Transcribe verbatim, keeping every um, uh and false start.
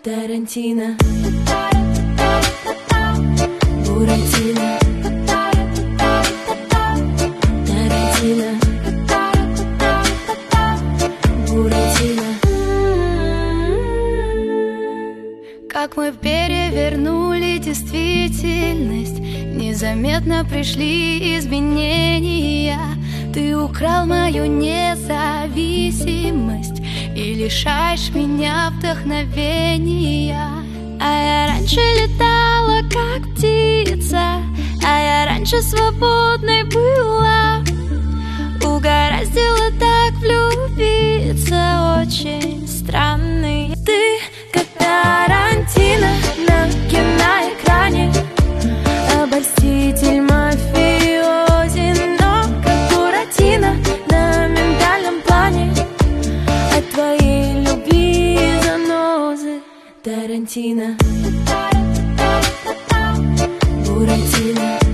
Тарантино, Буратино, Тарантино, Буратино. Как мы перевернули действительность, незаметно пришли изменения. Ты украл мою независимость и лишаешь меня вдохновения. А я раньше летала, как птица, а я раньше свободной была. Угораздило так влюбиться, очень странный. Ты как Тарантино на киноэкране, обольститель, мафиози, но как Буратино на ментальном плане. От твоей любви занозы. Тарантино, Буратино.